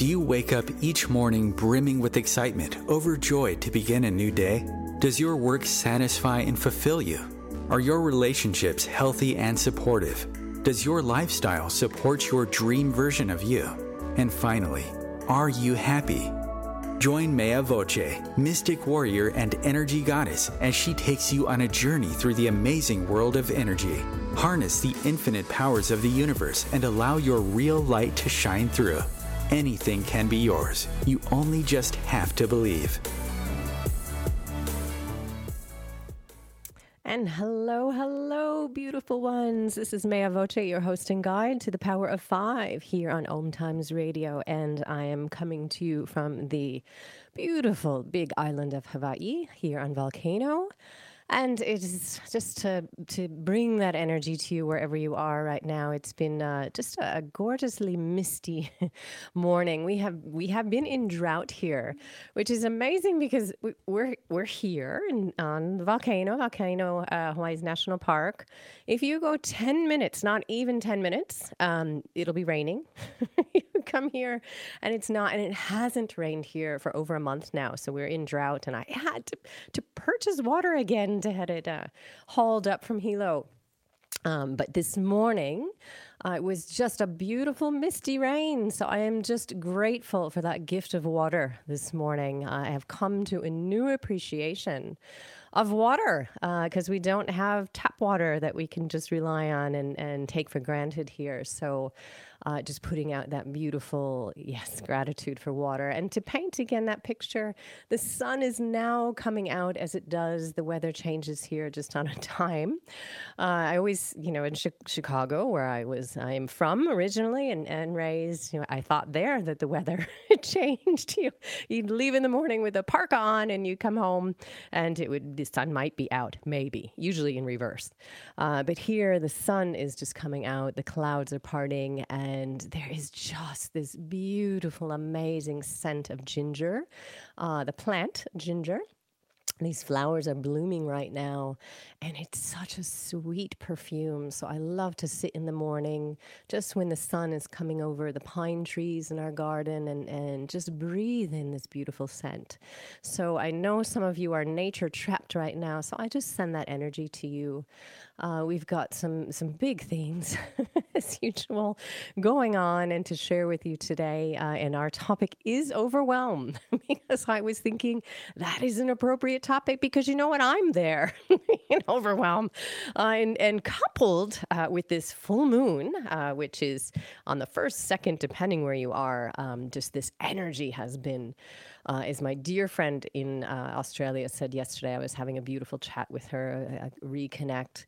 Do you wake up each morning brimming with excitement, overjoyed to begin a new day? Does your work satisfy and fulfill you? Are your relationships healthy and supportive? Does your lifestyle support your dream version of you? And finally, are you happy? Join Mea Voce, mystic warrior and energy goddess, as she takes you on a journey through the amazing world of energy. Harness the infinite powers of the universe and allow your real light to shine through. Anything can be yours. You only just have to believe. And hello, beautiful ones. This is Mea Voce, your host and guide to the Power of Five here on Om Times Radio. And I am coming to you from the beautiful big island of Hawaii here on Volcano. And it is just to bring that energy to you wherever you are right now. It's been just a gorgeously misty morning. We have been in drought here, which is amazing because we're here on the volcano, Hawaii's National Park. If you go 10 minutes, not even 10 minutes, it'll be raining. You come here and it's not, and it hasn't rained here for over a month now. So we're in drought, and I had to purchase water again to have it hauled up from Hilo. But this morning, it was just a beautiful misty rain. So I am just grateful for that gift of water this morning. I have come to a new appreciation of water because we don't have tap water that we can just rely on and take for granted here. So just putting out that beautiful, gratitude for water. And to paint again that picture, the sun is now coming out as it does. The weather changes here just on a dime. I always, in Chicago, where I am from originally and raised, I thought there that the weather changed. You'd leave in the morning with a parka on and you come home and the sun might be out, maybe, usually in reverse. But here the sun is just coming out, the clouds are parting, and there is just this beautiful, amazing scent of ginger, the plant ginger. These flowers are blooming right now, and it's such a sweet perfume. So I love to sit in the morning, just when the sun is coming over the pine trees in our garden, and just breathe in this beautiful scent. So I know some of you are nature trapped right now, so I just send that energy to you. We've got some big things, as usual, going on and to share with you today. And our topic is overwhelm, because I was thinking that is an appropriate topic because you know what? I'm there in overwhelm. And coupled with this full moon, which is on the first, second, depending where you are, just this energy has been, as my dear friend in Australia said yesterday. I was having a beautiful chat with her, a reconnect.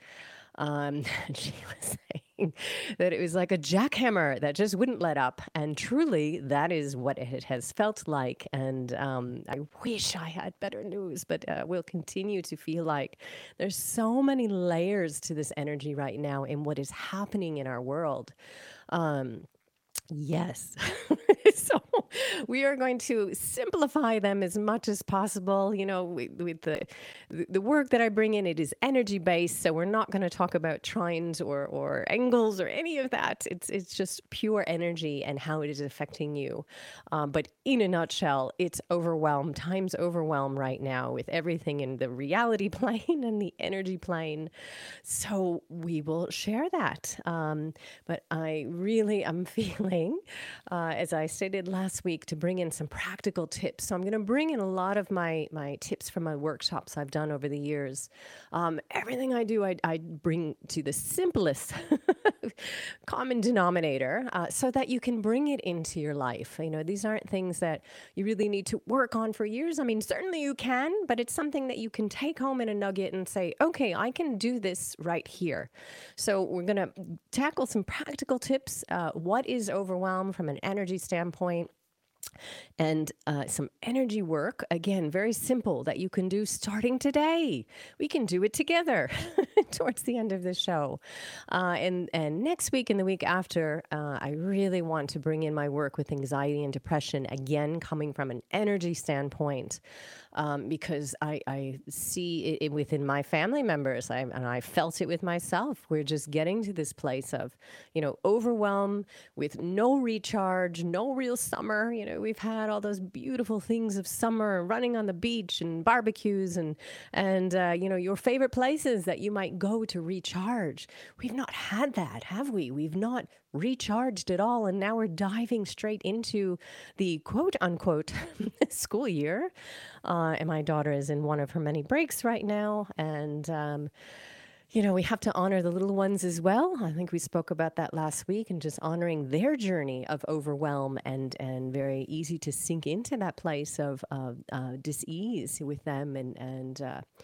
And she was saying that it was like a jackhammer that just wouldn't let up. And truly, that is what it has felt like. And I wish I had better news, but we'll continue to feel like there's so many layers to this energy right now in what is happening in our world. Yes. So we are going to simplify them as much as possible. With the work that I bring in, it is energy based. So we're not going to talk about trines or angles or any of that. It's just pure energy and how it is affecting you. But in a nutshell, it's overwhelm times overwhelm right now with everything in the reality plane and the energy plane. So we will share that. But I really am feeling, as I stated last week, to bring in some practical tips. So I'm going to bring in a lot of my tips from my workshops I've done over the years. Everything I do, I bring to the simplest common denominator so that you can bring it into your life. These aren't things that you really need to work on for years. I mean, certainly you can, but it's something that you can take home in a nugget and say, okay, I can do this right here. So we're going to tackle some practical tips. What is overwhelm from an energy standpoint? And some energy work, again, very simple, that you can do starting today. We can do it together. towards the end of the show. And next week and the week after, I really want to bring in my work with anxiety and depression, again, coming from an energy standpoint, because I see it within my family members, and I felt it with myself. We're just getting to this place of, overwhelm with no recharge, no real summer. We've had all those beautiful things of summer, running on the beach and barbecues and your favorite places that you might go to recharge. We've not had that, have we? We've not recharged at all. And now we're diving straight into the quote unquote school year. And my daughter is in one of her many breaks right now. And, we have to honor the little ones as well. I think we spoke about that last week, and just honoring their journey of overwhelm and very easy to sink into that place of dis-ease with them. And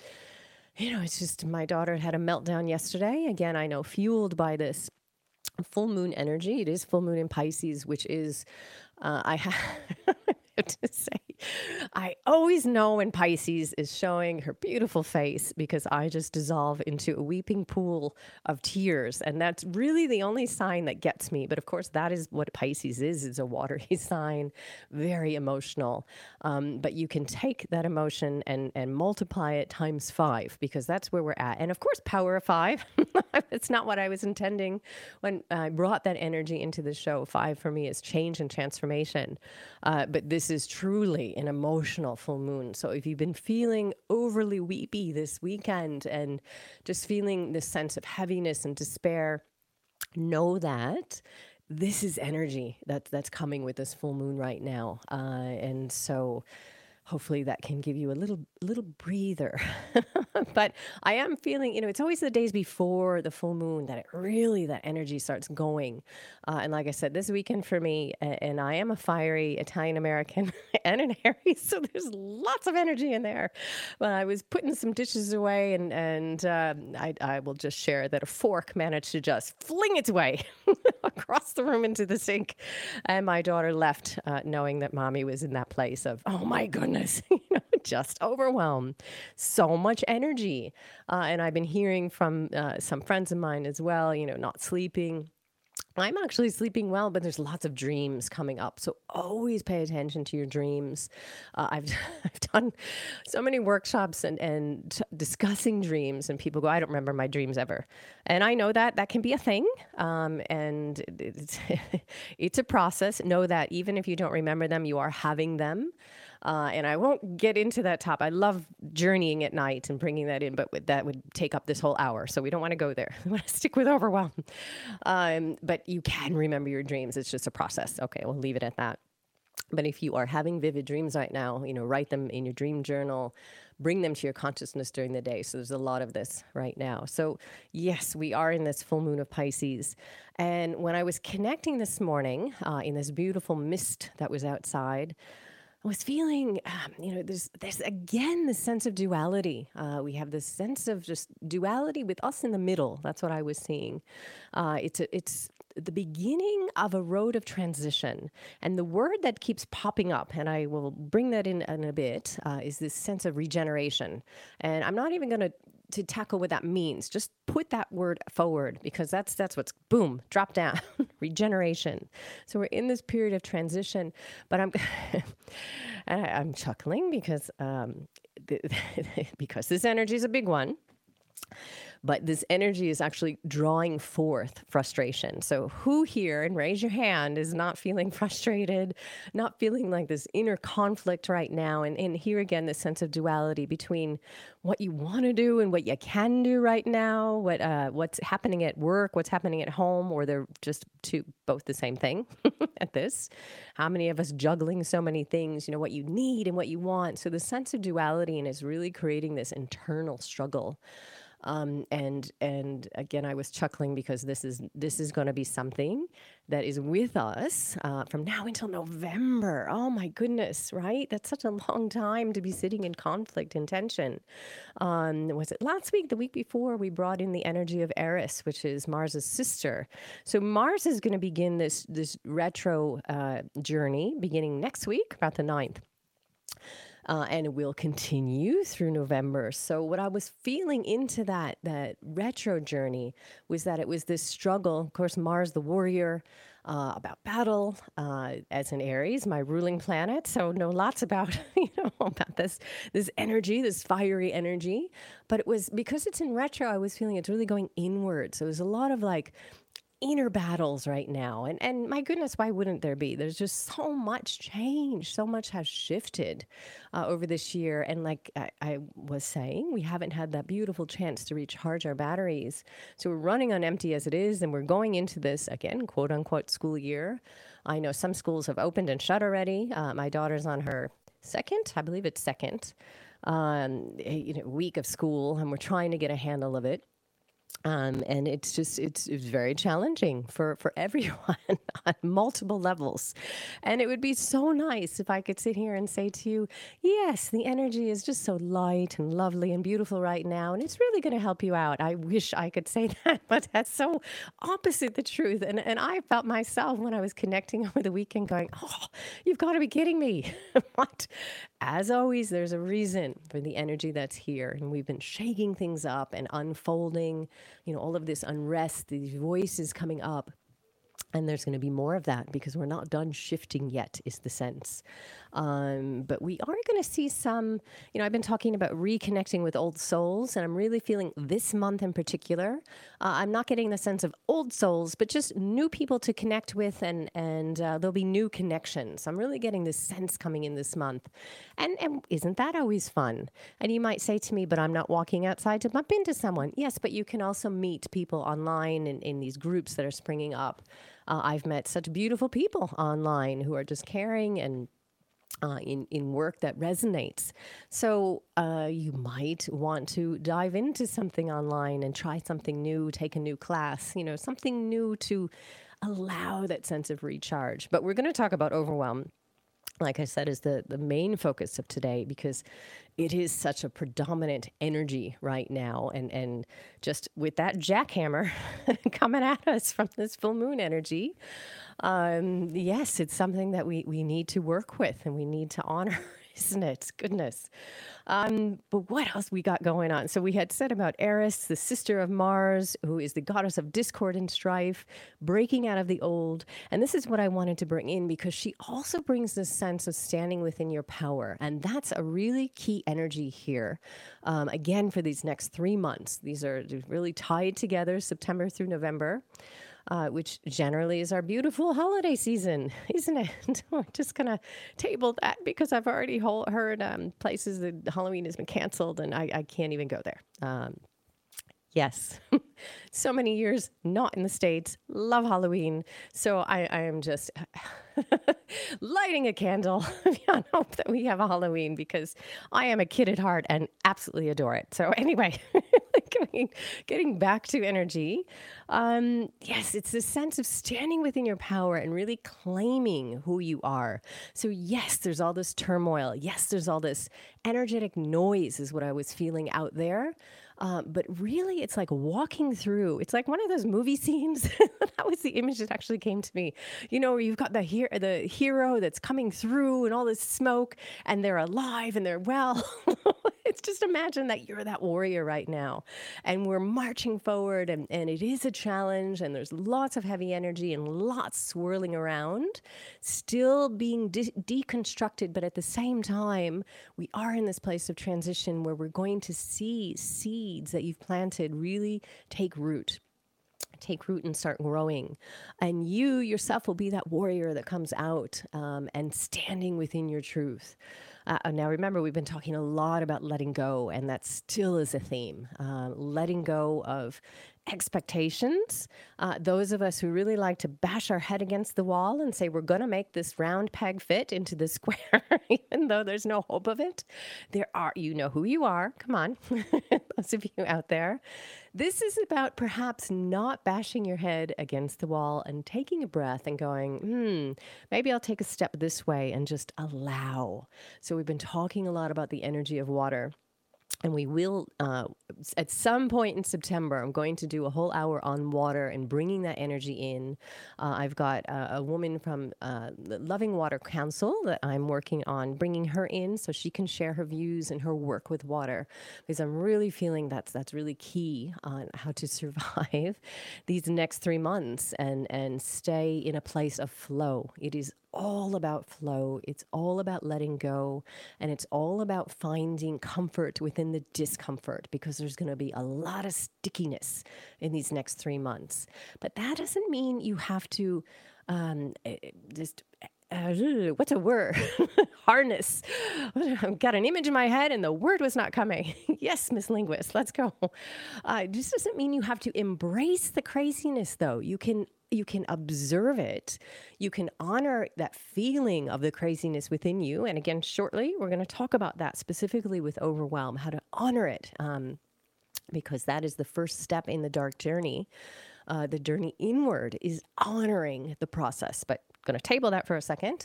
it's just, my daughter had a meltdown yesterday. Again, I know, fueled by this full moon energy. It is full moon in Pisces, which is, I have to say, I always know when Pisces is showing her beautiful face, because I just dissolve into a weeping pool of tears. And that's really the only sign that gets me. But of course, that is what Pisces is. It's a watery sign, very emotional. But you can take that emotion and multiply it times 5, because that's where we're at. And of course, power of 5. It's not what I was intending when I brought that energy into the show. 5 for me is change and transformation. But this is truly an emotional full moon. So if you've been feeling overly weepy this weekend and just feeling this sense of heaviness and despair, know that this is energy that's coming with this full moon right now. And so hopefully that can give you a little breather. But I am feeling, it's always the days before the full moon that that energy starts going. And like I said, this weekend for me, and I am a fiery Italian American and an Aries, so there's lots of energy in there. But I was putting some dishes away, and I will just share that a fork managed to just fling its way across the room into the sink. And my daughter left knowing that mommy was in that place of, oh my goodness, just overwhelmed. So much energy. And I've been hearing from some friends of mine as well, not sleeping. I'm actually sleeping well, but there's lots of dreams coming up. So always pay attention to your dreams. I've done so many workshops and discussing dreams, and people go, I don't remember my dreams ever. And I know that can be a thing. And it's a process. Know that even if you don't remember them, you are having them. And I won't get into that top. I love journeying at night and bringing that in, but that would take up this whole hour. So we don't want to go there. We want to stick with overwhelm. But you can remember your dreams. It's just a process. Okay, we'll leave it at that. But if you are having vivid dreams right now, write them in your dream journal, bring them to your consciousness during the day. So there's a lot of this right now. So yes, we are in this full moon of Pisces. And when I was connecting this morning in this beautiful mist that was outside, I was feeling, there's again this sense of duality. We have this sense of just duality with us in the middle. That's what I was seeing. It's the beginning of a road of transition. And the word that keeps popping up, and I will bring that in a bit, is this sense of regeneration. And I'm not even going to tackle what that means. Just put that word forward, because that's what's, boom, drop down, regeneration. So we're in this period of transition, but I'm chuckling because because this energy is a big one. But this energy is actually drawing forth frustration. So who here, and raise your hand, is not feeling frustrated, not feeling like this inner conflict right now? And here again, this sense of duality between what you want to do and what you can do right now, what's happening at work, what's happening at home, or they're just both the same thing at this. How many of us juggling so many things, what you need and what you want? So the sense of duality is really creating this internal struggle. And again, I was chuckling because this is going to be something that is with us from now until November. Oh my goodness, right? That's such a long time to be sitting in conflict and tension. Was it last week, the week before, we brought in the energy of Eris, which is Mars's sister. So Mars is going to begin this retro journey beginning next week, about the 9th. and it will continue through November. So what I was feeling into that retro journey was that it was this struggle. Of course, Mars, the warrior, about battle as an Aries, my ruling planet. So know lots about about this energy, this fiery energy. But it was because it's in retro, I was feeling it's really going inward. So there's a lot of like inner battles right now. And my goodness, why wouldn't there be? There's just so much change. So much has shifted over this year. And like I was saying, we haven't had that beautiful chance to recharge our batteries. So we're running on empty as it is. And we're going into this, again, quote unquote, school year. I know some schools have opened and shut already. My daughter's on her second, I believe it's second, week of school. And we're trying to get a handle of it. And it's very challenging for everyone on multiple levels. And it would be so nice if I could sit here and say to you, yes, the energy is just so light and lovely and beautiful right now. And it's really going to help you out. I wish I could say that, but that's so opposite the truth. And I felt myself when I was connecting over the weekend going, oh, you've got to be kidding me. But as always, there's a reason for the energy that's here. And we've been shaking things up and unfolding, all of this unrest, these voices coming up. And there's going to be more of that because we're not done shifting yet, is the sense. But we are going to see some, I've been talking about reconnecting with old souls, and I'm really feeling this month in particular. I'm not getting the sense of old souls, but just new people to connect with, and there'll be new connections. I'm really getting this sense coming in this month. And isn't that always fun? And you might say to me, but I'm not walking outside to bump into someone. Yes, but you can also meet people online in these groups that are springing up. I've met such beautiful people online who are just caring and in work that resonates. So you might want to dive into something online and try something new, take a new class, something new to allow that sense of recharge. But we're going to talk about overwhelm, like I said, is the main focus of today, because it is such a predominant energy right now. And just with that jackhammer coming at us from this full moon energy, yes, it's something that we need to work with and we need to honor, isn't it? Goodness. But what else we got going on? So we had said about Eris, the sister of Mars, who is the goddess of discord and strife, breaking out of the old. And this is what I wanted to bring in because she also brings this sense of standing within your power. And that's a really key energy here. Again, for these next 3 months, these are really tied together, September through November. Which generally is our beautiful holiday season, isn't it? We're just going to table that because I've already heard places that Halloween has been canceled and I can't even go there. Yes, so many years not in the States, love Halloween. So I am just lighting a candle on hope that we have a Halloween because I am a kid at heart and absolutely adore it. So anyway, getting back to energy. Yes, it's this sense of standing within your power and really claiming who you are. So yes, there's all this turmoil. Yes, there's all this energetic noise is what I was feeling out there. But really, it's like walking through. It's like one of those movie scenes. That was the image that actually came to me. Where you've got the hero that's coming through and all this smoke, and they're alive and they're well. It's just imagine that you're that warrior right now. And we're marching forward, and it is a challenge, and there's lots of heavy energy and lots swirling around, still being deconstructed. But at the same time, we are in this place of transition where we're going to see seeds that you've planted really take root and start growing. And you yourself will be that warrior that comes out and standing within your truth. Now, remember, we've been talking a lot about letting go, and that still is a theme. Letting go of expectations. Those of us who really like to bash our head against the wall and say, we're going to make this round peg fit into the square, even though there's no hope of it. You know who you are. Come on, those of you out there. This is about perhaps not bashing your head against the wall and taking a breath and going, maybe I'll take a step this way and just allow. So we've been talking a lot about the energy of water. And we will, at some point in September, I'm going to do a whole hour on water and bringing that energy in. I've got a woman from the Loving Water Council that I'm working on bringing her in so she can share her views and her work with water, because I'm really feeling that's really key on how to survive these next 3 months and stay in a place of flow. It is all about flow. It's all about letting go. And it's all about finding comfort within the discomfort, because there's going to be a lot of stickiness in these next 3 months. But that doesn't mean you have to what's a word? Harness. I've got an image in my head and the word was not coming. Yes, Miss Linguist, let's go. It just doesn't mean you have to embrace the craziness, though. You can observe it. You can honor that feeling of the craziness within you. And again, shortly, we're going to talk about that specifically with overwhelm, how to honor it, because that is the first step in the dark journey. The journey inward is honoring the process. But going to table that for a second.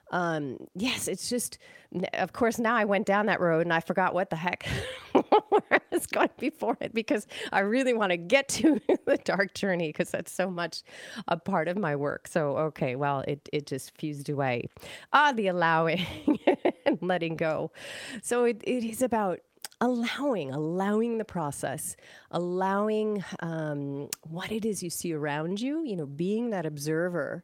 Yes, it's just, of course, now I went down that road and I forgot what the heck where I was going before it, because I really want to get to the dark journey, because that's so much a part of my work. So, okay, well, it just fused away. The allowing and letting go. So it is about allowing the process, allowing what it is you see around you, being that observer,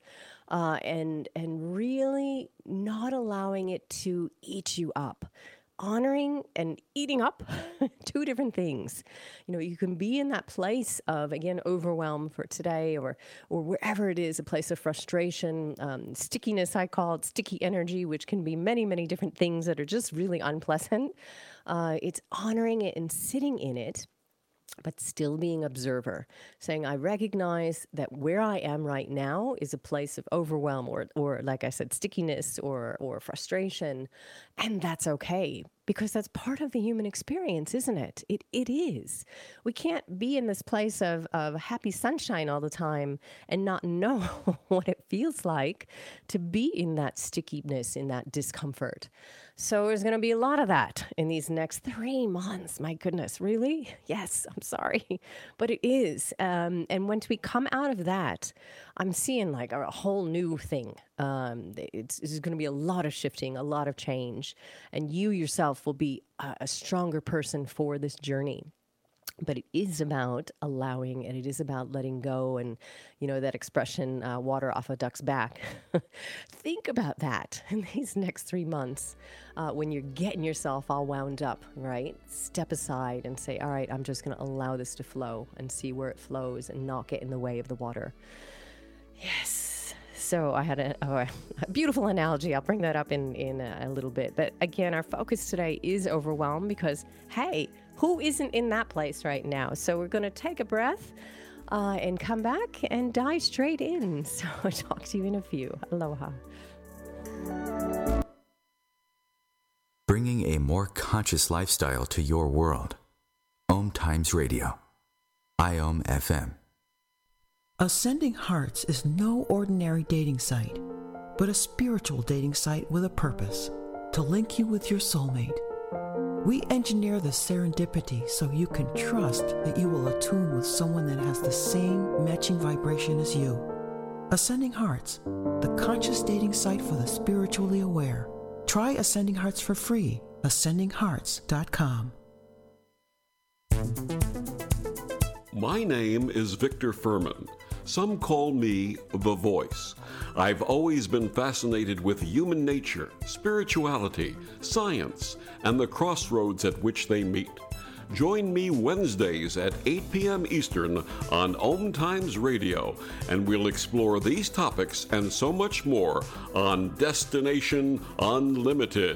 and really not allowing it to eat you up. Honoring and eating up, two different things. You can be in that place of, again, overwhelm for today, or wherever it is, a place of frustration, stickiness, I call it sticky energy, which can be many, many different things that are just really unpleasant. It's honoring it and sitting in it, but still being observer, saying, I recognize that where I am right now is a place of overwhelm or like I said, stickiness or frustration. And that's okay, because that's part of the human experience, isn't it? It is. We can't be in this place of happy sunshine all the time and not know what it feels like to be in that stickiness, in that discomfort. So there's going to be a lot of that in these next 3 months. My goodness, really? Yes, I'm sorry, but it is. And once we come out of that, I'm seeing like a whole new thing. It's going to be a lot of shifting, a lot of change, and you yourself will be a stronger person for this journey. But it is about allowing, and it is about letting go. And, that expression, water off a duck's back. Think about that in these next 3 months when you're getting yourself all wound up, right? Step aside and say, all right, I'm just going to allow this to flow and see where it flows and not get in the way of the water. Yes. So I had a beautiful analogy. I'll bring that up in a little bit. But again, our focus today is overwhelm, because, hey, who isn't in that place right now? So we're going to take a breath and come back and dive straight in. So I'll talk to you in a few. Aloha. Bringing a more conscious lifestyle to your world. Om Times Radio. IOM FM. Ascending Hearts is no ordinary dating site, but a spiritual dating site with a purpose, to link you with your soulmate. We engineer the serendipity so you can trust that you will attune with someone that has the same matching vibration as you. Ascending Hearts, the conscious dating site for the spiritually aware. Try Ascending Hearts for free. AscendingHearts.com. My name is Victor Furman. Some call me The Voice. I've always been fascinated with human nature, spirituality, science, and the crossroads at which they meet. Join me Wednesdays at 8 p.m. Eastern on Om Times Radio, and we'll explore these topics and so much more on Destination Unlimited.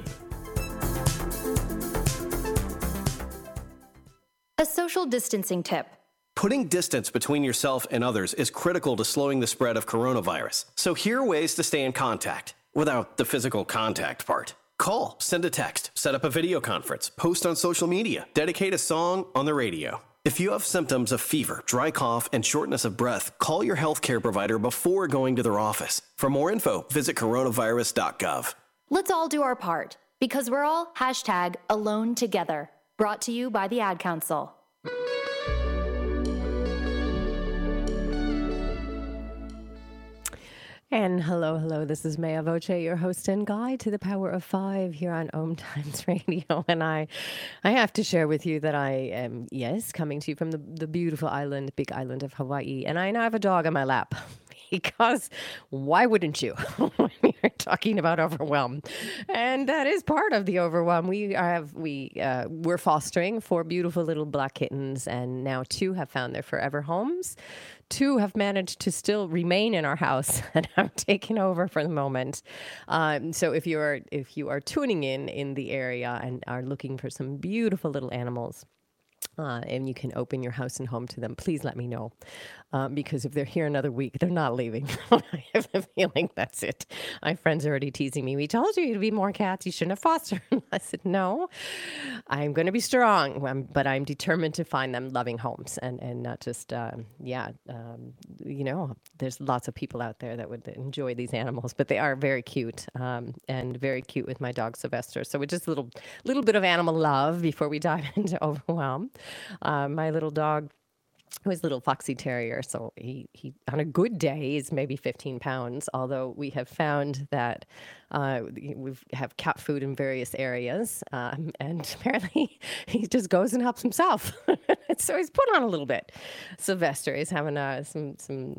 A social distancing tip. Putting distance between yourself and others is critical to slowing the spread of coronavirus. So here are ways to stay in contact without the physical contact part. Call, send a text, set up a video conference, post on social media, dedicate a song on the radio. If you have symptoms of fever, dry cough, and shortness of breath, call your healthcare provider before going to their office. For more info, visit coronavirus.gov. Let's all do our part, because we're all #alone together. Brought to you by the Ad Council. And hello, this is Maya Voce, your host and guide to the Power of Five here on Om Times Radio. And I have to share with you that I am, yes, coming to you from the beautiful island, big island of Hawaii. And I now have a dog on my lap. Because why wouldn't you when you're talking about overwhelm? And that is part of the overwhelm. We're fostering 4 beautiful little black kittens, and now 2 have found their forever homes. 2 have managed to still remain in our house, and I'm taking over for the moment. So if you are tuning in the area and are looking for some beautiful little animals, and you can open your house and home to them, please let me know. Because if they're here another week, they're not leaving. I have a feeling that's it. My friends are already teasing me. We told you to be more cats. You shouldn't have fostered. I said, no, I'm going to be strong, but I'm determined to find them loving homes and not just, there's lots of people out there that would enjoy these animals, but they are very cute and very cute with my dog, Sylvester. So with just a little bit of animal love before we dive into overwhelm. My little dog, who is a little foxy terrier, so he on a good day is maybe 15 pounds, although we have found that we have cat food in various areas, and apparently he just goes and helps himself. So he's put on a little bit. Sylvester is having some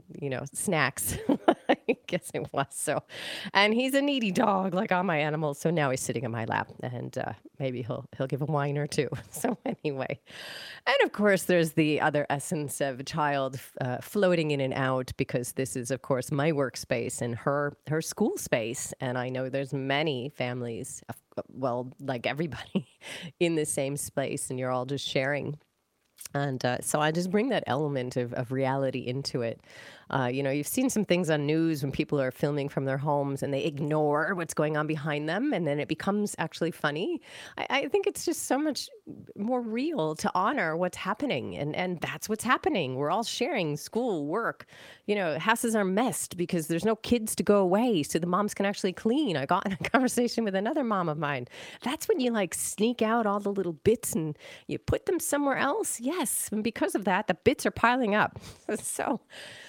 snacks. I guess it was so. And he's a needy dog, like all my animals, so now he's sitting in my lap, and maybe he'll give a whine or two. So anyway, and of course there's the other essence of a child floating in and out, because this is of course my workspace and her school space, and I know there's many families, well, like everybody, in the same space, and you're all just sharing. And so I just bring that element of reality into it. You've seen some things on news when people are filming from their homes and they ignore what's going on behind them, and then it becomes actually funny. I think it's just so much more real to honor what's happening, and that's what's happening. We're all sharing school, work. Houses are messed because there's no kids to go away, so the moms can actually clean. I got in a conversation with another mom of mine. That's when you sneak out all the little bits and you put them somewhere else. Yes, and because of that, the bits are piling up. So.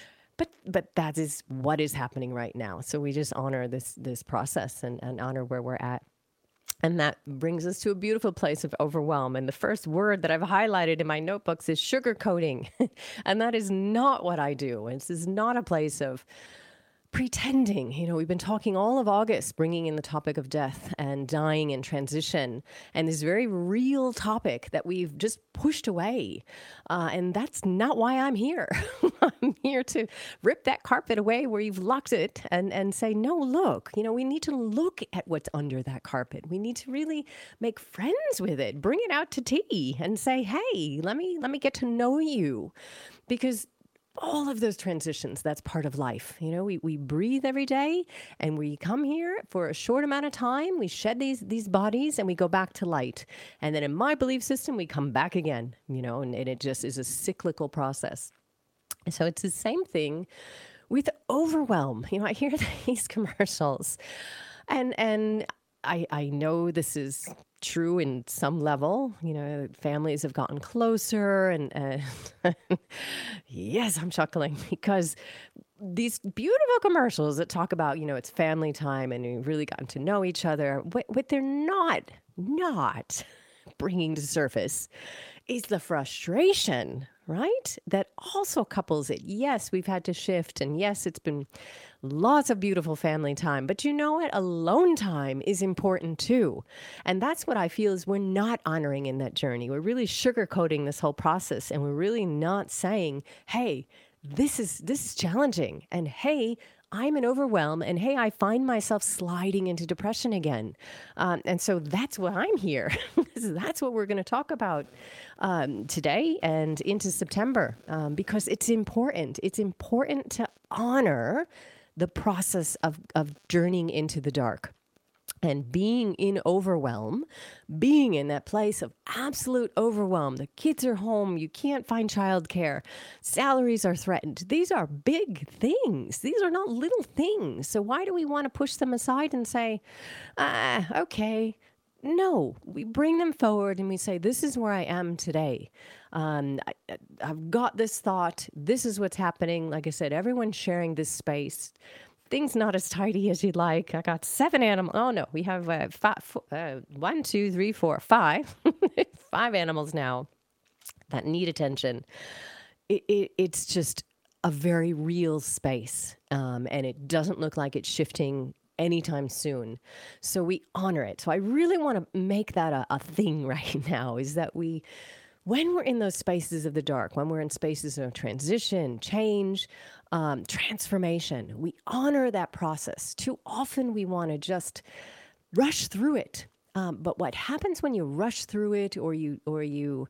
But that is what is happening right now. So we just honor this process and honor where we're at. And that brings us to a beautiful place of overwhelm. And the first word that I've highlighted in my notebooks is sugarcoating. And that is not what I do. This is not a place of pretending. We've been talking all of August, bringing in the topic of death and dying and transition, and this very real topic that we've just pushed away. And that's not why I'm here. I'm here to rip that carpet away where you've locked it and say, no, look, we need to look at what's under that carpet. We need to really make friends with it, bring it out to tea and say, hey, let me get to know you, because all of those transitions, that's part of life. We breathe every day, and we come here for a short amount of time. We shed these bodies and we go back to light. And then in my belief system, we come back again, and it just is a cyclical process. So it's the same thing with overwhelm. I hear these commercials, and I know this is true in some level. Families have gotten closer, and yes, I'm chuckling because these beautiful commercials that talk about, it's family time and we've really gotten to know each other. What they're not bringing to surface is the frustration, right? That also couples it. Yes, we've had to shift, and yes, it's been lots of beautiful family time, but you know what? Alone time is important too. And that's what I feel is we're not honoring in that journey. We're really sugarcoating this whole process, and we're really not saying, hey, this is challenging, and hey, I'm in overwhelm, and hey, I find myself sliding into depression again. And so that's why I'm here. That's what we're going to talk about today and into September, because it's important. It's important to honor the process of journeying into the dark. And being in overwhelm, being in that place of absolute overwhelm, the kids are home, you can't find childcare, salaries are threatened. These are big things. These are not little things. So why do we want to push them aside and say, okay, No, we bring them forward and we say, this is where I am today. I've got this thought. This is what's happening. Like I said, everyone's sharing this space. Things not as tidy as you'd like. I got 7 animals. Oh, no, we have 1, 2, 3, 4, 5. 5 animals now that need attention. It's just a very real space, and it doesn't look like it's shifting anytime soon. So we honor it. So I really want to make that a thing right now, is that when we're in those spaces of the dark, when we're in spaces of transition, change, transformation, we honor that process. Too often we want to just rush through it. But what happens when you rush through it, or you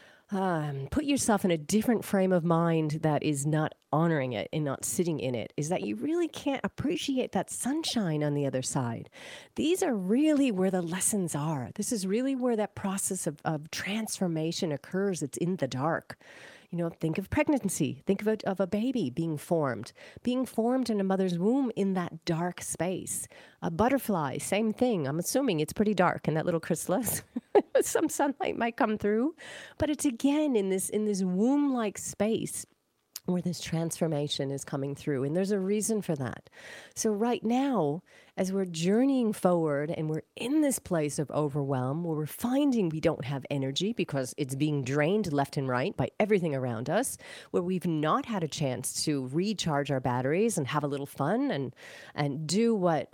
put yourself in a different frame of mind that is not honoring it and not sitting in it, is that you really can't appreciate that sunshine on the other side. These are really where the lessons are. This is really where that process of transformation occurs. It's in the dark. You know, think of pregnancy. Think of a baby being formed in a mother's womb in that dark space. A butterfly, same thing. I'm assuming it's pretty dark in that little chrysalis. Some sunlight might come through, but it's again in this womb-like space where this transformation is coming through. And there's a reason for that. So right now, as we're journeying forward and we're in this place of overwhelm, where we're finding we don't have energy because it's being drained left and right by everything around us, where we've not had a chance to recharge our batteries and have a little fun and do what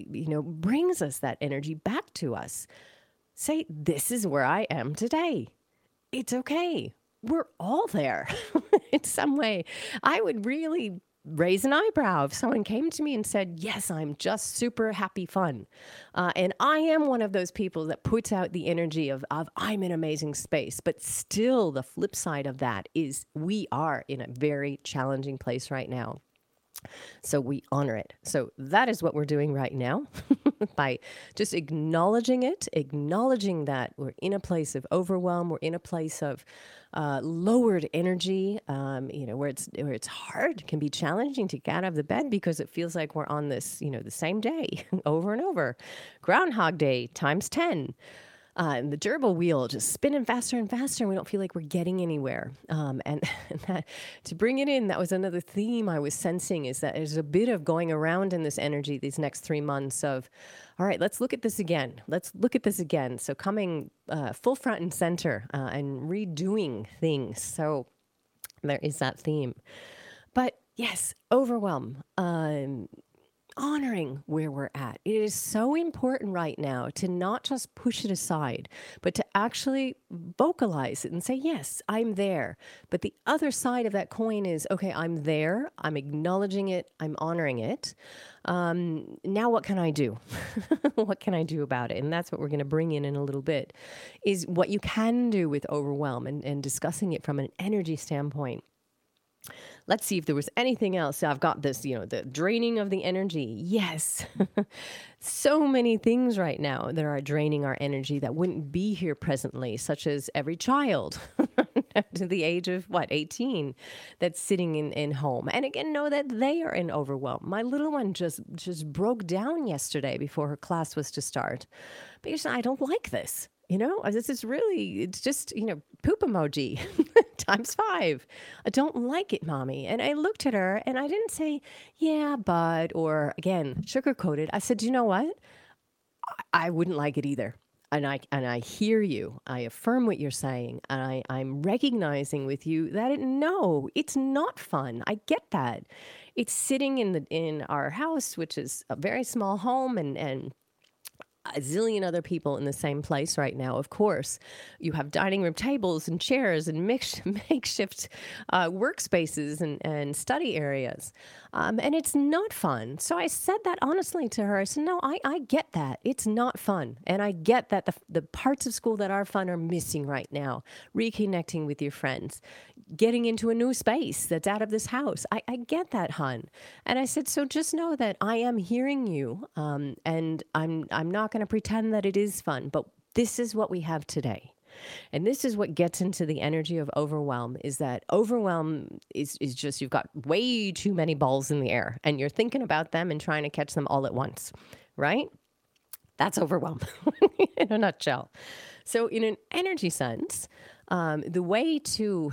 brings us that energy back to us. Say, this is where I am today. It's okay. We're all there in some way. I would really raise an eyebrow if someone came to me and said, yes, I'm just super happy fun. And I am one of those people that puts out the energy of I'm in amazing space. But still, the flip side of that is we are in a very challenging place right now. So we honor it. So that is what we're doing right now by just acknowledging it, acknowledging that we're in a place of overwhelm. We're in a place of lowered energy, where it's hard, can be challenging to get out of the bed because it feels like we're on this, the same day over and over. Groundhog Day times 10. And the gerbil wheel just spinning faster and faster, and we don't feel like we're getting anywhere. And that, to bring it in, that was another theme I was sensing, is that there's a bit of going around in this energy these next 3 months of, all right, let's look at this again. Let's look at this again. So coming full front and center and redoing things. So there is that theme. But yes, overwhelm. Honoring where we're at. It is so important right now to not just push it aside, but to actually vocalize it and say, yes, I'm there. But the other side of that coin is, okay, I'm there. I'm acknowledging it. I'm honoring it. Now what can I do? What can I do about it? And that's what we're going to bring in a little bit, is what you can do with overwhelm and discussing it from an energy standpoint. Let's see if there was anything else. I've got this, the draining of the energy. Yes. So many things right now that are draining our energy that wouldn't be here presently, such as every child to the age of 18 that's sitting in home. And again, know that they are in overwhelm. My little one just broke down yesterday before her class was to start because I don't like this. This is really, it's just, poop emoji times 5. I don't like it, Mommy. And I looked at her and I didn't say, yeah, but, or again, sugarcoated. I said, you know what? I wouldn't like it either. And I hear you. I affirm what you're saying. And I'm recognizing with you that no, it's not fun. I get that. It's sitting in our house, which is a very small home, and a zillion other people in the same place right now. Of course, you have dining room tables and chairs and makeshift workspaces and study areas. And it's not fun. So I said that honestly to her. I said, no, I get that. It's not fun. And I get that the parts of school that are fun are missing right now. Reconnecting with your friends, getting into a new space that's out of this house. I get that, hon. And I said, so just know that I am hearing you. And I'm not going to pretend that it is fun, but this is what we have today. And this is what gets into the energy of overwhelm, is that overwhelm is just, you've got way too many balls in the air and you're thinking about them and trying to catch them all at once, right? That's overwhelm in a nutshell. So in an energy sense, the way to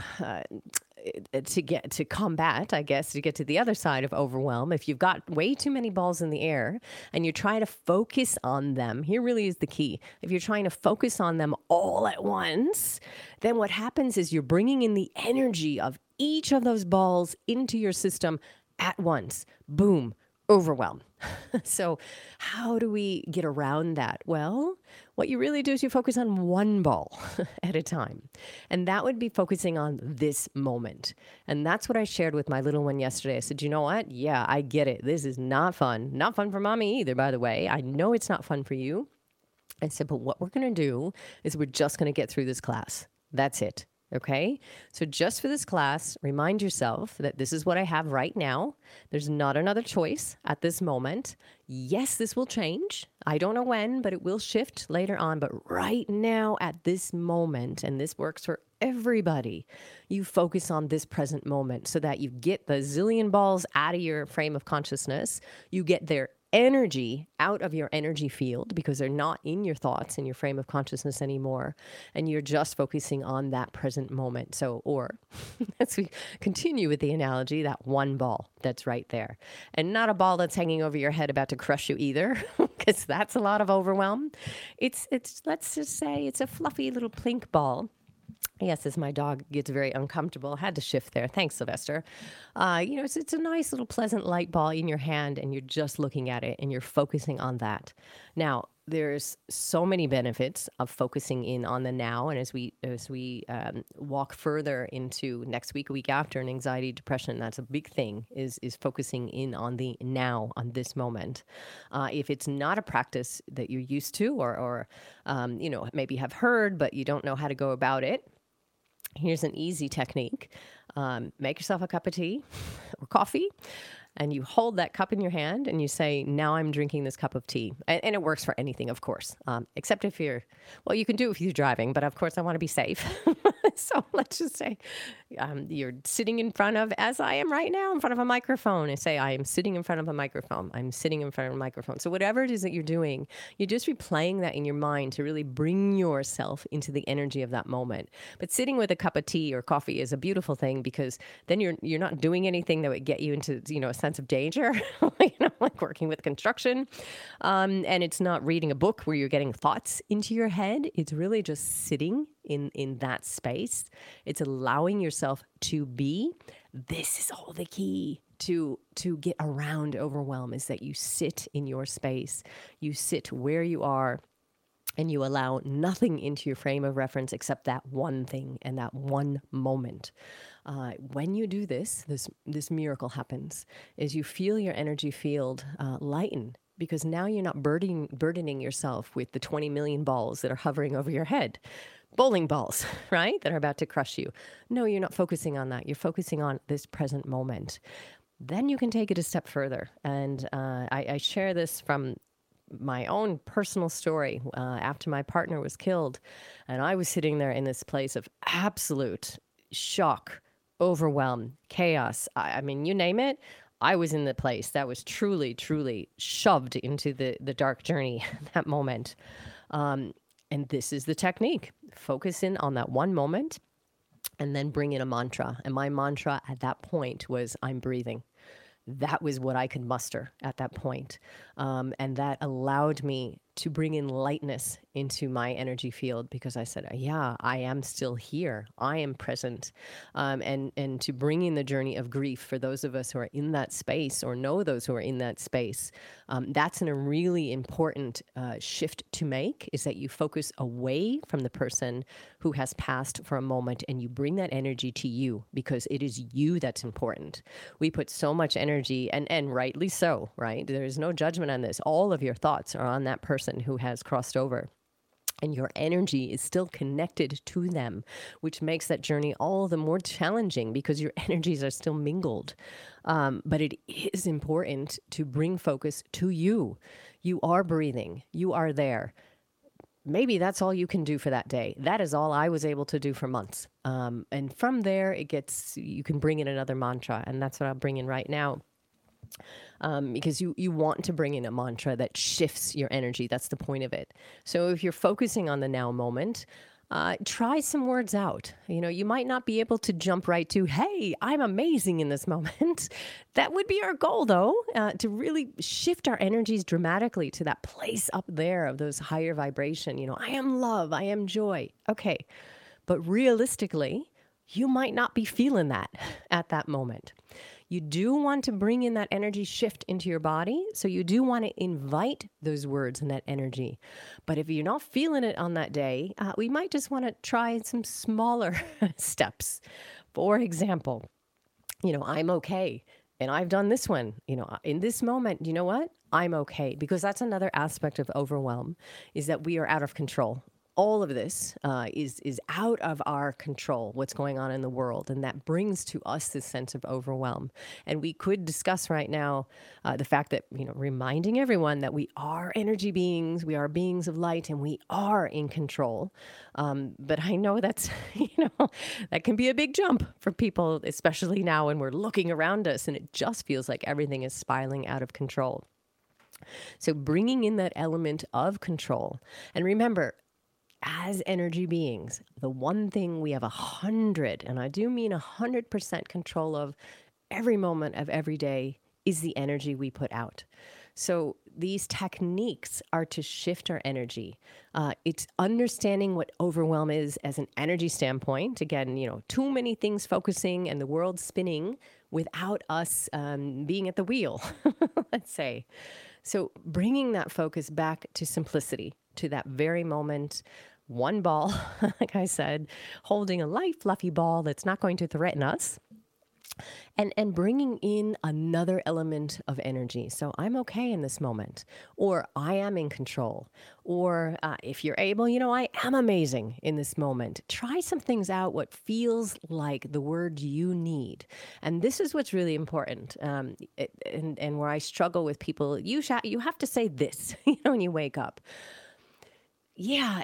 get to combat, I guess, to get to the other side of overwhelm, if you've got way too many balls in the air and you're trying to focus on them, here really is the key. If you're trying to focus on them all at once, then what happens is you're bringing in the energy of each of those balls into your system at once. Boom. Overwhelm. So how do we get around that? Well, what you really do is you focus on one ball at a time. And that would be focusing on this moment. And that's what I shared with my little one yesterday. I said, you know what? Yeah, I get it. This is not fun. Not fun for mommy either, by the way. I know it's not fun for you. I said, but what we're going to do is we're just going to get through this class. That's it. Okay, so just for this class, remind yourself that this is what I have right now. There's not another choice at this moment. Yes, this will change. I don't know when, but it will shift later on. But right now, at this moment, and this works for everybody, you focus on this present moment so that you get the zillion balls out of your frame of consciousness. You get their energy out of your energy field because they're not in your thoughts, in your frame of consciousness anymore. And you're just focusing on that present moment. So, or as we continue with the analogy, that one ball that's right there. And not a ball that's hanging over your head about to crush you either, because that's a lot of overwhelm. It's let's just say it's a fluffy little plink ball. Yes, as my dog gets very uncomfortable, had to shift there. Thanks, Sylvester. It's a nice little pleasant light ball in your hand, and you're just looking at it, and you're focusing on that. Now, there's so many benefits of focusing in on the now, and as we walk further into next week, a week after, and anxiety, depression, that's a big thing. Is focusing in on the now, on this moment. If it's not a practice that you're used to, or maybe have heard, but you don't know how to go about it. Here's an easy technique. Make yourself a cup of tea or coffee, and you hold that cup in your hand and you say, now I'm drinking this cup of tea. And it works for anything, of course, except if you can do it if you're driving, but of course I want to be safe. So let's just say you're sitting in front of, as I am right now, in front of a microphone, and say, I am sitting in front of a microphone. I'm sitting in front of a microphone. So whatever it is that you're doing, you're just replaying that in your mind to really bring yourself into the energy of that moment. But sitting with a cup of tea or coffee is a beautiful thing because then you're not doing anything that would get you into, a sense of danger, like working with construction. And it's not reading a book where you're getting thoughts into your head. It's really just sitting in that space. It's allowing yourself to be. This is all the key to get around overwhelm, is that you sit in your space. You sit where you are, and you allow nothing into your frame of reference except that one thing and that one moment. When you do this miracle happens, is you feel your energy field lighten, because now you're not burdening yourself with the 20 million balls that are hovering over your head. Bowling balls, right, that are about to crush you. No, you're not focusing on that. You're focusing on this present moment. Then you can take it a step further. And I share this from my own personal story. After my partner was killed, and I was sitting there in this place of absolute shock, overwhelm, chaos. I mean, you name it. I was in the place that was truly, truly shoved into the dark journey at that moment. And this is the technique. Focus in on that one moment and then bring in a mantra. And my mantra at that point was, I'm breathing. That was what I could muster at that point. And that allowed me to bring in lightness into my energy field, because I said, yeah, I am still here. I am present. And to bring in the journey of grief for those of us who are in that space or know those who are in that space, that's a really important shift to make, is that you focus away from the person who has passed for a moment and you bring that energy to you, because it is you that's important. We put so much energy, and rightly so, right? There is no judgment on this. All of your thoughts are on that person who has crossed over. And your energy is still connected to them, which makes that journey all the more challenging because your energies are still mingled. But it is important to bring focus to you. You are breathing. You are there. Maybe that's all you can do for that day. That is all I was able to do for months. And from there, you can bring in another mantra. And that's what I'll bring in right now. because you want to bring in a mantra that shifts your energy. That's the point of it. So if you're focusing on the now moment, try some words out. You might not be able to jump right to, hey, I'm amazing in this moment. That would be our goal, though, to really shift our energies dramatically to that place up there of those higher vibration. I am love, I am joy. Okay. But realistically, you might not be feeling that at that moment. You do want to bring in that energy shift into your body. So you do want to invite those words and that energy. But if you're not feeling it on that day, we might just want to try some smaller steps. For example, I'm okay. And I've done this one, in this moment, you know what? I'm okay. Because that's another aspect of overwhelm, is that we are out of control. All of this is out of our control, what's going on in the world. And that brings to us this sense of overwhelm. And we could discuss right now the fact that, reminding everyone that we are energy beings, we are beings of light, and we are in control. But I know that's, that can be a big jump for people, especially now when we're looking around us and it just feels like everything is spiraling out of control. So bringing in that element of control. And remember, as energy beings, the one thing we have 100, and I do mean 100% control of every moment of every day, is the energy we put out. So these techniques are to shift our energy. It's understanding what overwhelm is as an energy standpoint. Again, too many things focusing and the world spinning without us being at the wheel, let's say. So bringing that focus back to simplicity, to that very moment, one ball, like I said, holding a light, fluffy ball that's not going to threaten us, and bringing in another element of energy. So I'm okay in this moment, or I am in control, or if you're able, I am amazing in this moment. Try some things out, what feels like the word you need. And this is what's really important. And where I struggle with people, you have to say this, when you wake up. Yeah.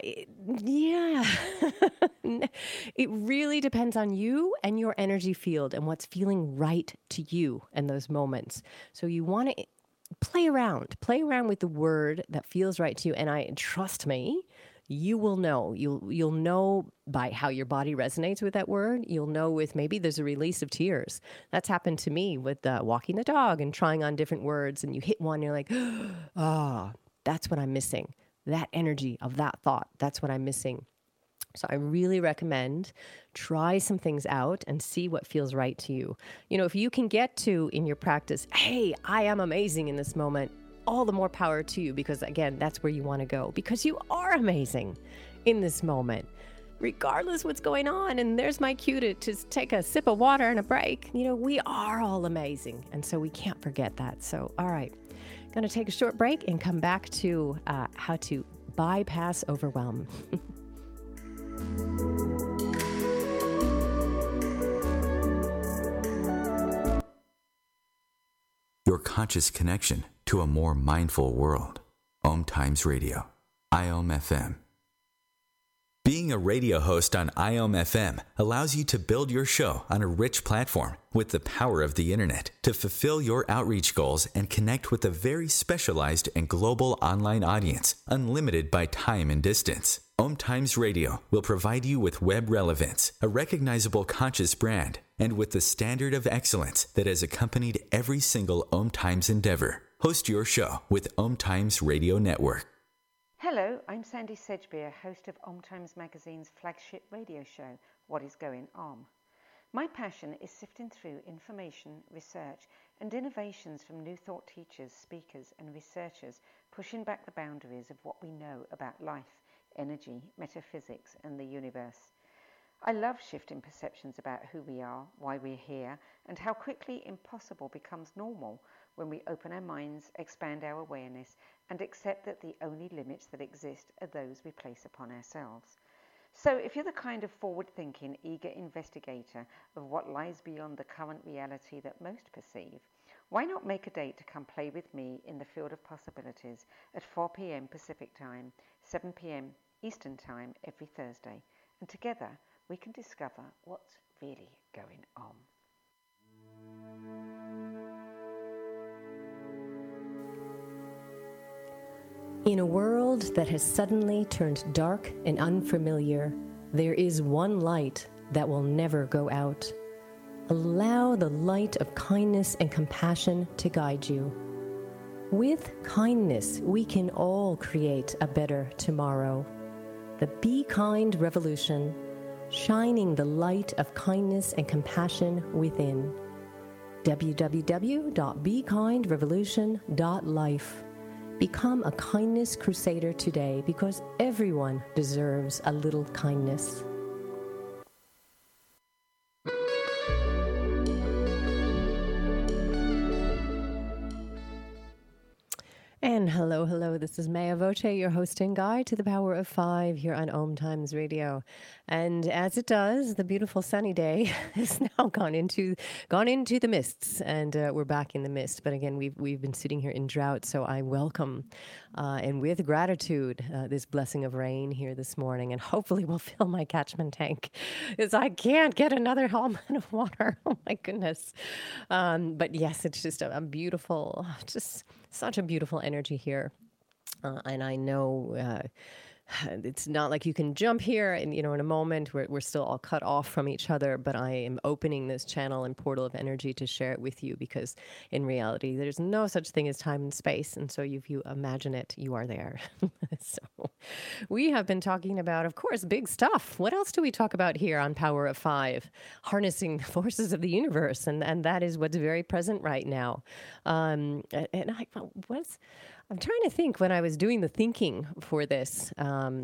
It really depends on you and your energy field and what's feeling right to you in those moments. So you want to play around with the word that feels right to you. And trust me, you will know. You'll know by how your body resonates with that word. You'll know with maybe there's a release of tears. That's happened to me with walking the dog and trying on different words. And you hit one, you're like, that's what I'm missing. That energy of that thought, that's what I'm missing. So I really recommend try some things out and see what feels right to you. If you can get to in your practice, hey, I am amazing in this moment, all the more power to you, because again, that's where you want to go, because you are amazing in this moment, regardless what's going on. And there's my cue to take a sip of water and a break. We are all amazing. And so we can't forget that. So, all right. Going to take a short break and come back to how to bypass overwhelm. Your conscious connection to a more mindful world. Om Times Radio, IOM FM. Being a radio host on IOM FM allows you to build your show on a rich platform with the power of the internet to fulfill your outreach goals and connect with a very specialized and global online audience, unlimited by time and distance. Om Times Radio will provide you with web relevance, a recognizable conscious brand, and with the standard of excellence that has accompanied every single Om Times endeavor. Host your show with Om Times Radio Network. Hello, I'm Sandy Sedgbeer, host of Om Times Magazine's flagship radio show, What is Going On. My passion is sifting through information, research, and innovations from new thought teachers, speakers, and researchers, pushing back the boundaries of what we know about life, energy, metaphysics, and the universe. I love shifting perceptions about who we are, why we're here, and how quickly impossible becomes normal when we open our minds, expand our awareness, and accept that the only limits that exist are those we place upon ourselves. So if you're the kind of forward-thinking, eager investigator of what lies beyond the current reality that most perceive, why not make a date to come play with me in the field of possibilities at 4 p.m. Pacific Time, 7 p.m. Eastern Time every Thursday, and together we can discover what's really going on. In a world that has suddenly turned dark and unfamiliar, there is one light that will never go out. Allow the light of kindness and compassion to guide you. With kindness, we can all create a better tomorrow. The Be Kind Revolution, shining the light of kindness and compassion within. www.bekindrevolution.life. Become a kindness crusader today, because everyone deserves a little kindness. And hello, this is Maya Voce, your host and guide to the Power of Five here on Om Times Radio. And as it does, the beautiful sunny day has now gone into the mists, and we're back in the mist. But again, we've been sitting here in drought, so I welcome and with gratitude this blessing of rain here this morning, and hopefully we'll fill my catchment tank, because I can't get another gallon of water. Oh my goodness! But yes, it's just a beautiful, just such a beautiful energy here. And I know it's not like you can jump here and, in a moment we're still all cut off from each other, but I am opening this channel and portal of energy to share it with you, because in reality, there's no such thing as time and space. And so if you imagine it, you are there. So we have been talking about, of course, big stuff. What else do we talk about here on Power of Five? Harnessing the forces of the universe. And that is what's very present right now. I'm trying to think, when I was doing the thinking for this,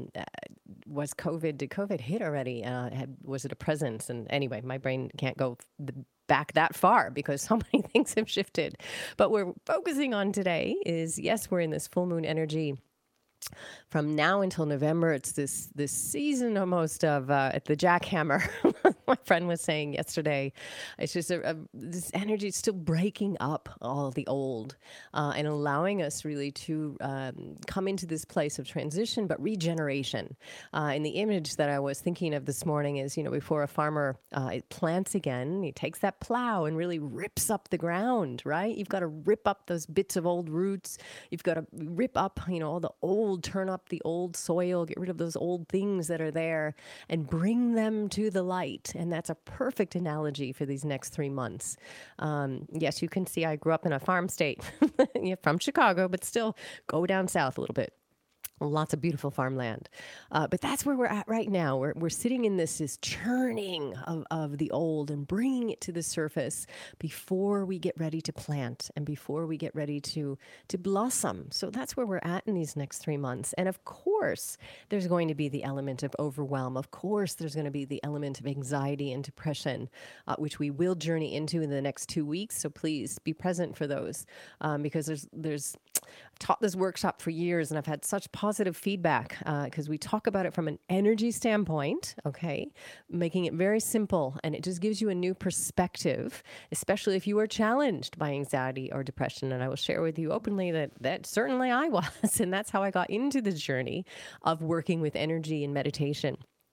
did COVID hit already? Was it a presence? And anyway, my brain can't go back that far because so many things have shifted. But we're focusing on today is, yes, we're in this full moon energy. From now until November, it's this season almost of the jackhammer. My friend was saying yesterday, it's just this energy still breaking up all the old and allowing us really to come into this place of transition, but regeneration. And the image that I was thinking of this morning is, before a farmer plants again, he takes that plow and really rips up the ground, right? You've got to rip up those bits of old roots. You've got to rip up, all the old, turn up the old soil, get rid of those old things that are there and bring them to the light. And that's a perfect analogy for these next 3 months. Yes, you can see I grew up in a farm state from Chicago, but still go down south a little bit. Lots of beautiful farmland. But that's where we're at right now. We're sitting in this churning of the old and bringing it to the surface before we get ready to plant and before we get ready to blossom. So that's where we're at in these next 3 months. And of course, there's going to be the element of overwhelm. Of course, there's going to be the element of anxiety and depression, which we will journey into in the next 2 weeks. So please be present for those, because I've taught this workshop for years, and I've had such positive feedback because we talk about it from an energy standpoint, okay, making it very simple, and it just gives you a new perspective, especially if you are challenged by anxiety or depression. And I will share with you openly that certainly I was, and that's how I got into the journey of working with energy and meditation.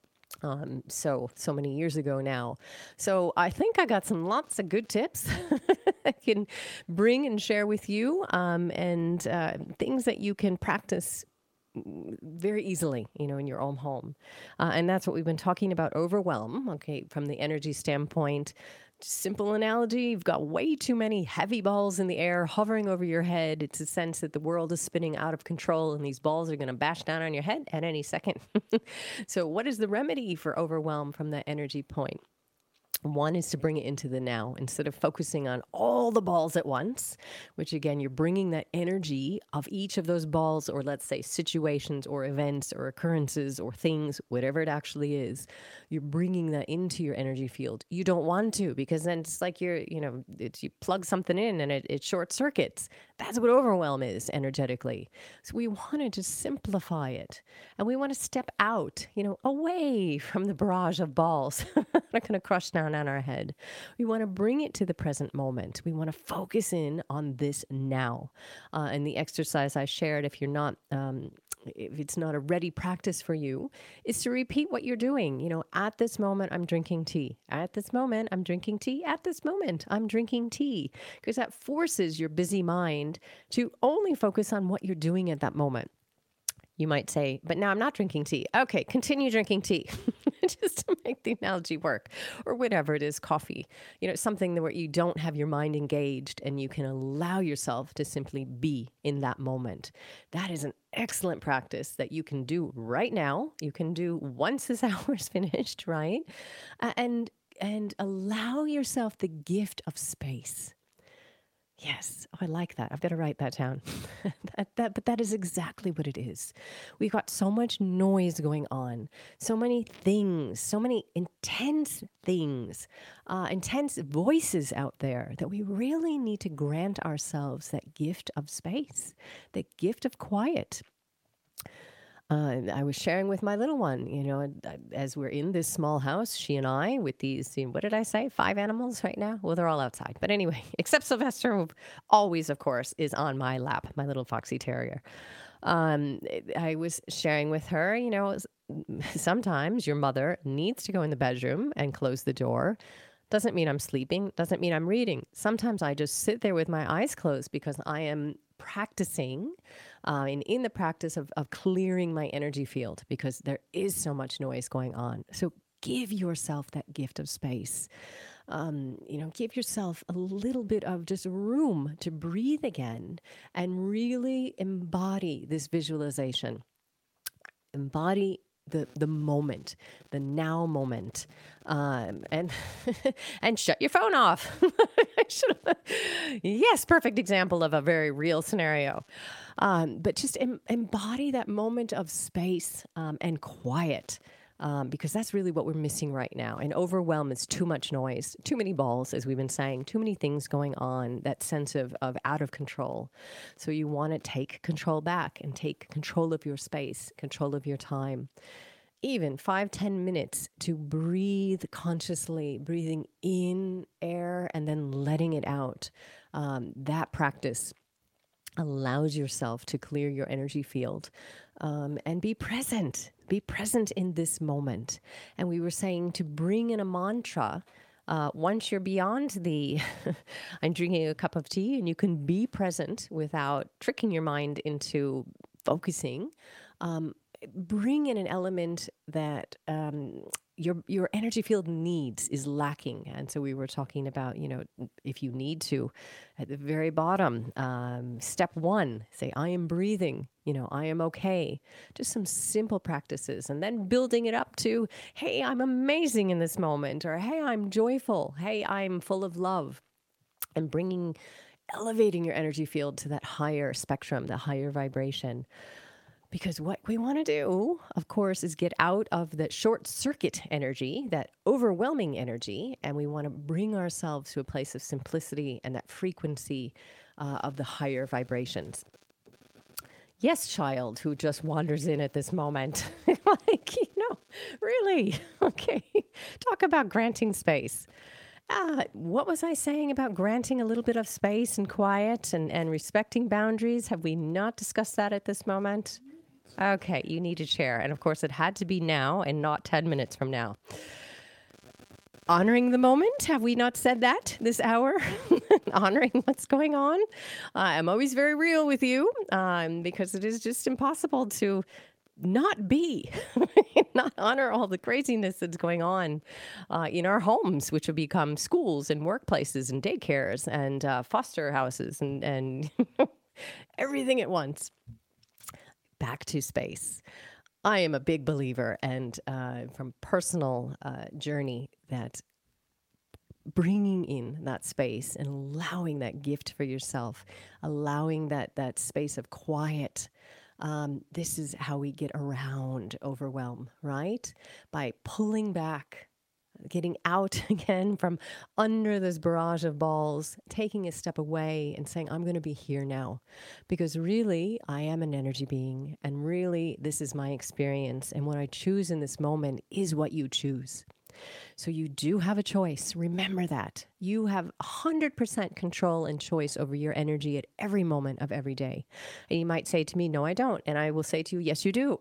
So many years ago now. So I think I got lots of good tips I can bring and share with you, and things that you can practice very easily, in your own home. And that's what we've been talking about, overwhelm, okay, from the energy standpoint. Simple analogy, you've got way too many heavy balls in the air hovering over your head. It's a sense that the world is spinning out of control and these balls are going to bash down on your head at any second. So what is the remedy for overwhelm from that energy point? One is to bring it into the now instead of focusing on all the balls at once, which again, you're bringing that energy of each of those balls, or let's say situations or events or occurrences or things, whatever it actually is, you're bringing that into your energy field. You don't want to, because then it's like you plug something in and it short circuits. That's what overwhelm is energetically. So we want to just simplify it, and we want to step out, away from the barrage of balls that are going to crush down on our head. We want to bring it to the present moment. We want to focus in on this now. And the exercise I shared, if it's not a ready practice for you, is to repeat what you're doing. At this moment, I'm drinking tea. At this moment, I'm drinking tea. At this moment, I'm drinking tea. Because that forces your busy mind to only focus on what you're doing at that moment. You might say, but now I'm not drinking tea. Okay, continue drinking tea, just to make the analogy work, or whatever it is, coffee. Something where you don't have your mind engaged and you can allow yourself to simply be in that moment. That is an excellent practice that you can do right now. You can do once this hour is finished, right? And allow yourself the gift of space. Yes. Oh, I like that. I've got to write that down. But that is exactly what it is. We've got so much noise going on, so many things, so many intense things, intense voices out there that we really need to grant ourselves that gift of space, that gift of quiet. I was sharing with my little one, as we're in this small house, she and I, with these, what did I say? 5 animals right now? Well, they're all outside. But anyway, except Sylvester, who always, of course, is on my lap, my little foxy terrier. I was sharing with her, sometimes your mother needs to go in the bedroom and close the door. Doesn't mean I'm sleeping. Doesn't mean I'm reading. Sometimes I just sit there with my eyes closed because I am practicing and in the practice of clearing my energy field, because there is so much noise going on. So give yourself that gift of space. Give yourself a little bit of just room to breathe again and really embody this visualization. Embody the moment, the now moment, and and shut your phone off. Yes, perfect example of a very real scenario. But just embody that moment of space and quiet. Because that's really what we're missing right now. And overwhelm is too much noise, too many balls, as we've been saying, too many things going on, that sense of out of control. So you want to take control back and take control of your space, control of your time. Even 5-10 minutes to breathe consciously, breathing in air and then letting it out. That practice allows yourself to clear your energy field and be present. Be present in this moment. And we were saying to bring in a mantra once you're beyond the I'm drinking a cup of tea, and you can be present without tricking your mind into focusing. Bring in an element that your energy field needs is lacking. And so we were talking about, if you need to, at the very bottom, step 1, say, I am breathing, I am okay. Just some simple practices. And then building it up to, hey, I'm amazing in this moment, or hey, I'm joyful. Hey, I'm full of love. And elevating your energy field to that higher spectrum, the higher vibration. Because what we want to do, of course, is get out of that short circuit energy, that overwhelming energy, and we want to bring ourselves to a place of simplicity and that frequency of the higher vibrations. Yes, child who just wanders in at this moment. Really? Okay. Talk about granting space. What was I saying about granting a little bit of space and quiet and respecting boundaries? Have we not discussed that at this moment? Okay, you need to share. And of course, it had to be now and not 10 minutes from now. Honoring the moment. Have we not said that this hour? Honoring what's going on. I'm always very real with you because it is just impossible to not be, not honor all the craziness that's going on in our homes, which have become schools and workplaces and daycares and foster houses and everything at once. Back to space. I am a big believer, and from personal journey, that bringing in that space and allowing that gift for yourself, allowing that space of quiet, this is how we get around overwhelm, right? By pulling back, getting out again from under this barrage of balls, taking a step away and saying, I'm going to be here now. Because really, I am an energy being. And really, this is my experience. And what I choose in this moment is what you choose. So you do have a choice. Remember that. You have 100% control and choice over your energy at every moment of every day. And you might say to me, no, I don't. And I will say to you, yes, you do.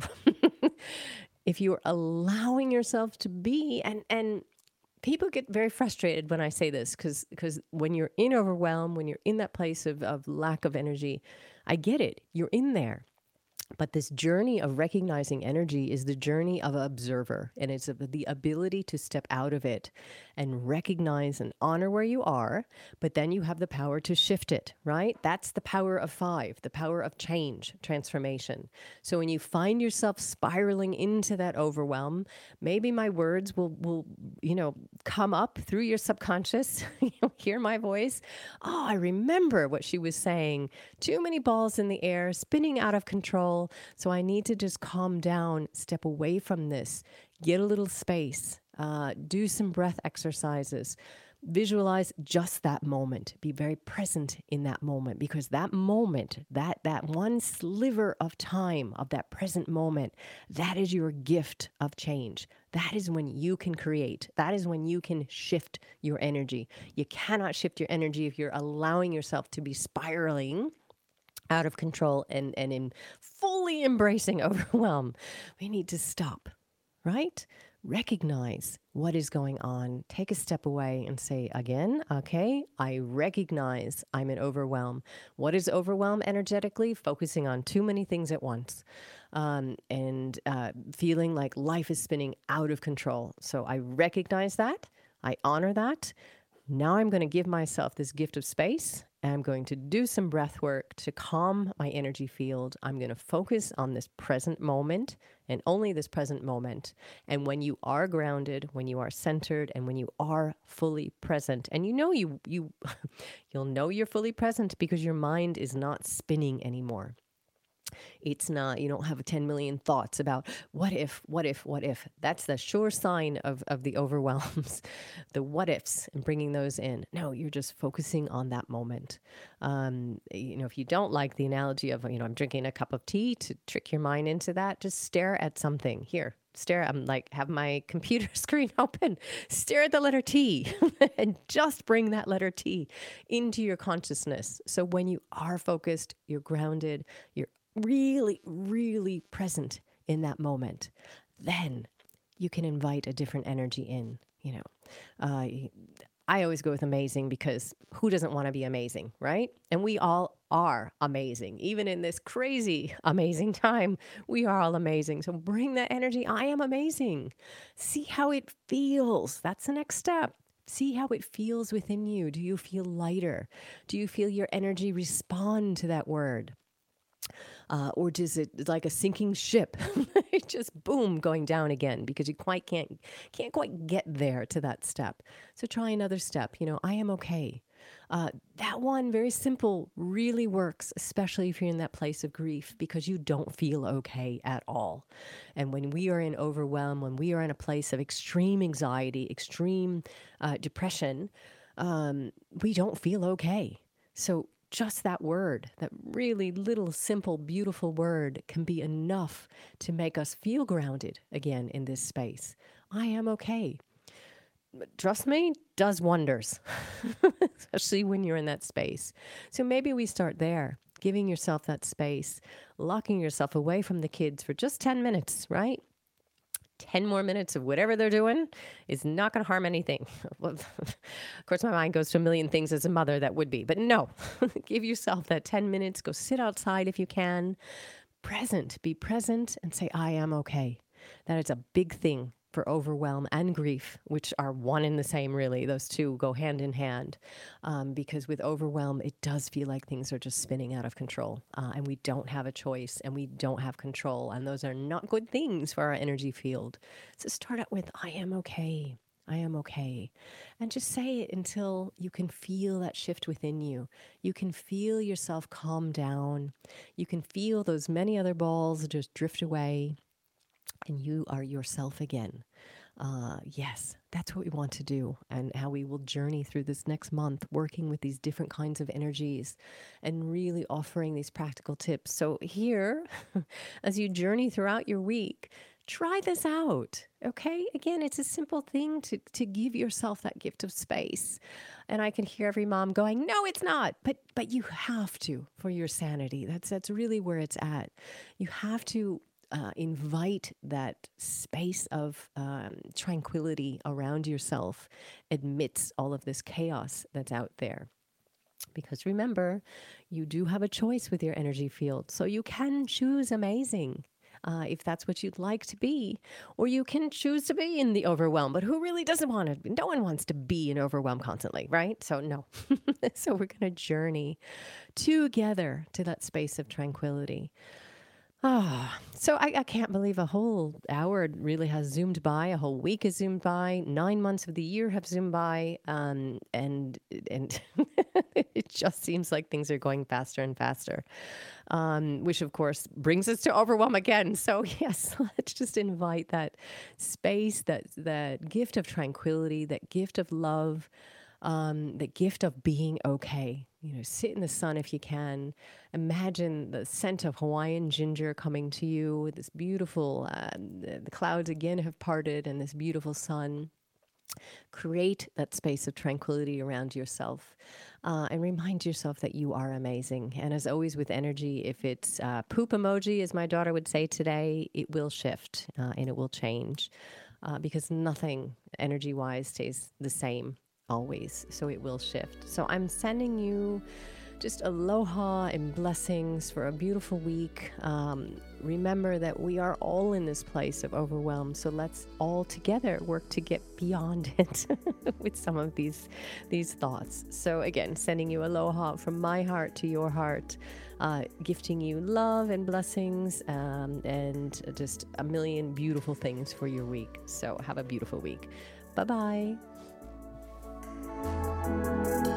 If you're allowing yourself to be, and people get very frustrated when I say this, because when you're in overwhelm, when you're in that place of lack of energy, I get it. You're in there. But this journey of recognizing energy is the journey of an observer, and it's the ability to step out of it and recognize and honor where you are, but then you have the power to shift it, right? That's the power of 5, the power of change, transformation. So when you find yourself spiraling into that overwhelm, maybe my words will come up through your subconscious. You'll hear my voice. Oh, I remember what she was saying. Too many balls in the air, spinning out of control. So I need to just calm down, step away from this, get a little space, do some breath exercises, visualize just that moment, be very present in that moment, because that moment, that one sliver of time of that present moment, that is your gift of change. That is when you can create. That is when you can shift your energy. You cannot shift your energy if you're allowing yourself to be spiraling out of control and in fully embracing overwhelm. We need to stop, right? Recognize what is going on. Take a step away and say again, okay, I recognize I'm in overwhelm. What is overwhelm energetically? Focusing on too many things at once. And feeling like life is spinning out of control. So I recognize that. I honor that. Now I'm going to give myself this gift of space. I'm going to do some breath work to calm my energy field. I'm going to focus on this present moment and only this present moment. And when you are grounded, when you are centered, and when you are fully present, and you'll know you're fully present because your mind is not spinning anymore. It's not, you don't have 10 million thoughts about what if. That's the sure sign of the overwhelms, the what ifs, and bringing those in. No, you're just focusing on that moment. If you don't like the analogy of, I'm drinking a cup of tea to trick your mind into that, just stare at something. Here, stare. I'm like, have my computer screen open, stare at the letter T and just bring that letter T into your consciousness. So when you are focused, you're grounded, you're really, really present in that moment, then you can invite a different energy in. I always go with amazing because who doesn't want to be amazing, right? And we all are amazing. Even in this crazy, amazing time, we are all amazing. So bring that energy. I am amazing. See how it feels. That's the next step. See how it feels within you. Do you feel lighter? Do you feel your energy respond to that word? Or is it like a sinking ship, just boom, going down again because you can't quite get there to that step. So try another step. I am okay. That one, very simple, really works, especially if you're in that place of grief because you don't feel okay at all. And when we are in overwhelm, when we are in a place of extreme anxiety, extreme depression, we don't feel okay. So just that word, that really little, simple, beautiful word can be enough to make us feel grounded again in this space. I am okay. Trust me, does wonders, especially when you're in that space. So maybe we start there, giving yourself that space, locking yourself away from the kids for just 10 minutes, right? 10 more minutes of whatever they're doing is not going to harm anything. Well, of course, my mind goes to a million things as a mother that would be, but no, give yourself that 10 minutes. Go sit outside if you can. Be present and say, I am okay. That is a big thing for overwhelm and grief, which are one and the same, really. Those two go hand in hand because with overwhelm, it does feel like things are just spinning out of control and we don't have a choice and we don't have control. And those are not good things for our energy field. So start out with, I am okay. I am okay. And just say it until you can feel that shift within you. You can feel yourself calm down. You can feel those many other balls just drift away. And you are yourself again. Yes, that's what we want to do, and how we will journey through this next month, working with these different kinds of energies and really offering these practical tips. So here, as you journey throughout your week, try this out, okay? Again, it's a simple thing to give yourself that gift of space. And I can hear every mom going, no, it's not. But you have to for your sanity. That's really where it's at. You have to invite that space of tranquility around yourself amidst all of this chaos that's out there. Because remember, you do have a choice with your energy field. So you can choose amazing if that's what you'd like to be. Or you can choose to be in the overwhelm. But who really doesn't want to? No one wants to be in overwhelm constantly, right? So no. So we're going to journey together to that space of tranquility. So I can't believe a whole hour really has zoomed by. A whole week has zoomed by. 9 months of the year have zoomed by. And it just seems like things are going faster and faster, which of course brings us to overwhelm again. So yes, let's just invite that space, that gift of tranquility, that gift of love, the gift of being okay. Sit in the sun if you can. Imagine the scent of Hawaiian ginger coming to you with this beautiful, the clouds again have parted and this beautiful sun. Create that space of tranquility around yourself and remind yourself that you are amazing. And as always with energy, if it's poop emoji, as my daughter would say today, it will shift and it will change because nothing energy-wise stays the same always. So it will shift. So I'm sending you just aloha and blessings for a beautiful week. Remember that we are all in this place of overwhelm. So let's all together work to get beyond it with some of these thoughts. So again, sending you aloha from my heart to your heart, gifting you love and blessings and just a million beautiful things for your week. So have a beautiful week. Bye-bye.